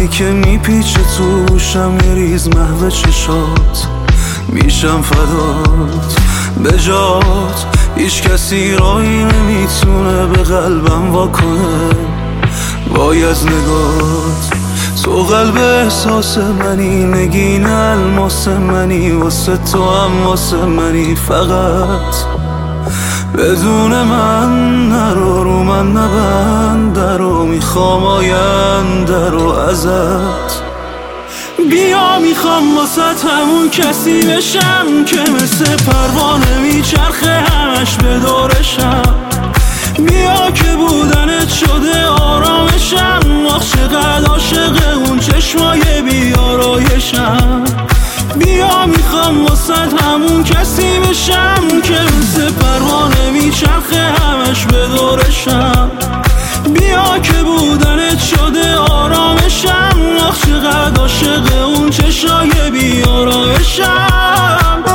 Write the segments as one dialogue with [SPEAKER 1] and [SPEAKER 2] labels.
[SPEAKER 1] وقتی که میپیچه توشم یه ریز محو چشات، میشم فدات به جات. هیچ کسی راهی نمیتونه به قلبم واکنه وای از نگات. تو قلب احساس منی، نگین الماس منی، واسه تو هم واسه منی. فقط بدون من نرو، رو من نبند درو، میخوام آینده رو ازت. بیا میخوام واسه همون کسی بشم که مثل پروانه میچرخه همش به دورشم. بیا که بودنت شده آرامشم، آخ چقدر عاشق اون چشمای بیارایشم. بیا میخوام واسه همون کسی بشم که مثل پروانه میچرخه همش به دورشم. بیا که بودنت شده آرامشم، آخ چقدر عاشق اون چشمای بیارایشم.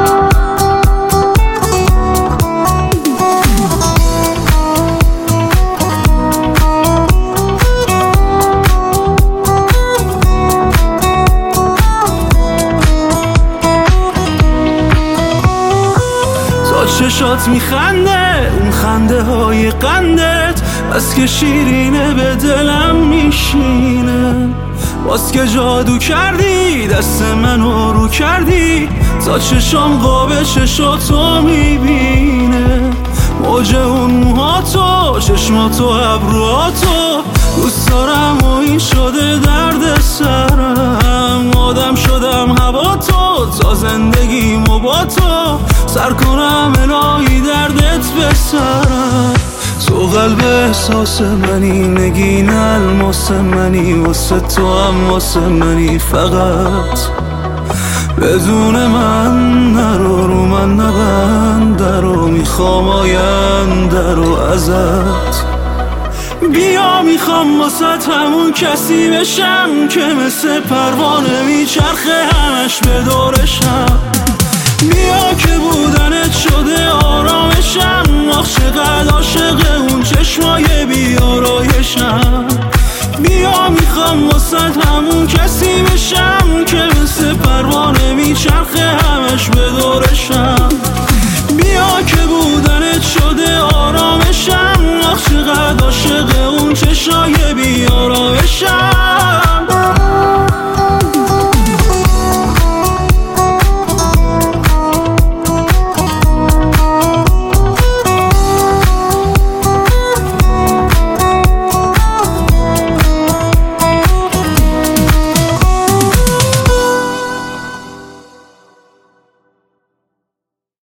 [SPEAKER 1] چشات میخنده، اون خنده های قندت بس که شیرینه به دلم میشینه. باز که جادو کردی دست منو رو کردی، تا چشام قاب چشاتو میبینه. موج اون موهاتو، چشماتو، ابروهاتو دوست دارم و این شده درد سرم. آدم شدم هوا تا زندگیم و با تو سر کنم الهی دردت بسرم. تو قلب احساس منی، نگین الماس منی، واسه تو هم واسه منی. فقط بدون من نرو، رو من نبند درو، میخوام آینده رو ازت. بیا میخوام واسه همون کسی بشم که مثل پروانه میچرخه همش به دورشم. بیا که بودنت شده آرامشم، آخ چقدر عاشق اون چشمای بیارایشم. بیا میخوام واسه همون کسی بشم که مثل پروانه میچرخه